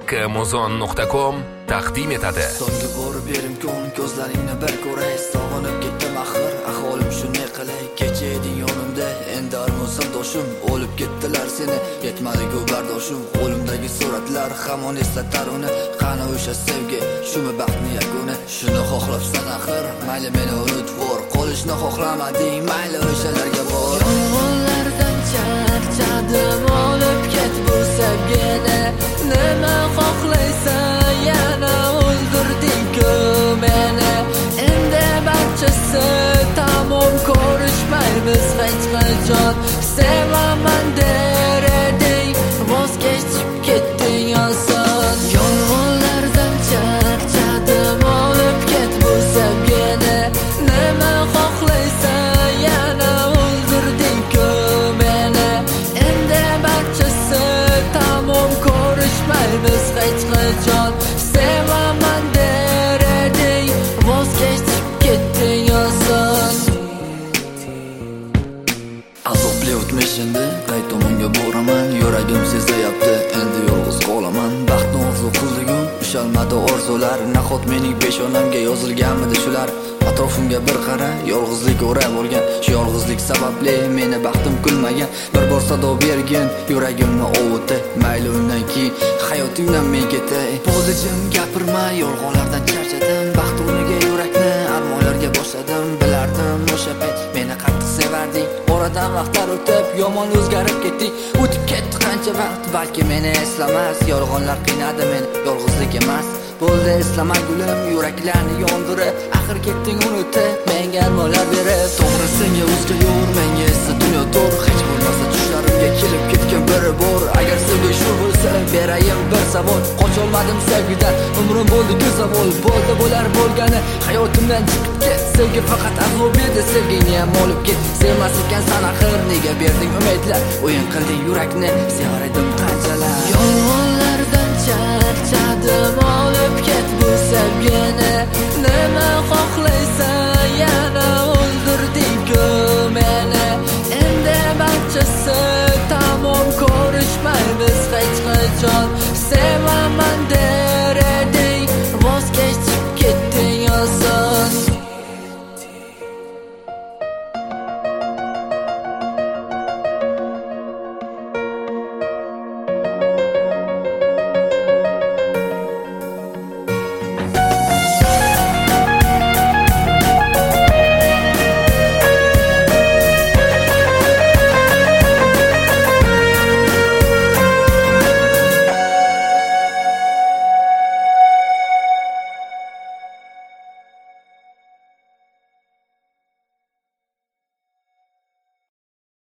kmuzon.com taqdim etadi. So'nggi bor berim ko'zlaringni bir ko'ray, sog'inib ketdim axir, aholim shunday qilay. Kecha eding yonimda, endi armonsan doshim, o'lib ketdilar seni, yetmadi-ku bardoshim. Qo'limdagi suratlar hamon eslatar uni, qani o'sha sevgi, shumi baxtni yakuni. Shuni xohlabsan axir, mayli meni unutib, qolishni xohlamading, mayli o'shalarga bor. Yolg'onlardan charchadim, olib ket bu sevgini. Nima xohlaysan, yana o'ldirding-ku meni. Endi barchasi tamom, ko'rishmaymiz hech qachon. Sevaman der eding, voz kechib ketding oson. Yolg'onlardan charchadim, olib ket bu sevgini. Nima xohlaysan, yana o'ldirding-ku meni. Endi barchasi tamom, ko'rishmaymiz hech qachon. Sevaman der eding, voz kechib ketding oson. Azobli o'tmishimda qay tomonga boraman, yuragim sezayapti, endi yolg'iz qolaman. Baxtni orzu qildim, ushalmadi orzular, nahot mening peshonamga yozilganmidi shular? Atrofimga bir qara, yolg'izlik o'rab olgan, shu yolg'izlik sababli meni baxtim kulmagan. Bir bor sado bergin, yuragimni ovutdi, mayli undan keyin hayotimdan men ketay. Bo'ldim gapirma, yolg'onlardan charchadim, baxt o'rniga yurakni armonlarga boshladim. Bilardim o'sha payt meni qattiq sevarding, oradan vaqtlar o'tib yomon o'zgarib ketding. O'tib ketdi qancha vaqt, balki meni eslamas, yolg'onlar qiynadi meni, yolg'izlik emas. Bo'ldi eslama gulim, yuraklarni yondirib, axir ketding unutib, menga armonlar berib. To'g'ri senga o'zga yo'l, menga esa dunyo to'r. Hech bo'lmasa tushlarimga kelib ketgan biri bor. Agar sevgi shu bo'lsa, berayim bir savol. Qocholmadim sevgidan, umrim bo'ldi-ku zavol. Bo'ldi bo'lar bo'lgani, hayotimdan chiqib ket. Sevgi faqat azob edi, sevgingni ham olib ket. Sevmas ekansan axir, nega berding umidlar? O'yin qilding yurakni, sevar edim qanchalar. Yolg'onlardan charchadim, olib ket bu sevgini. Nima xohlaysan,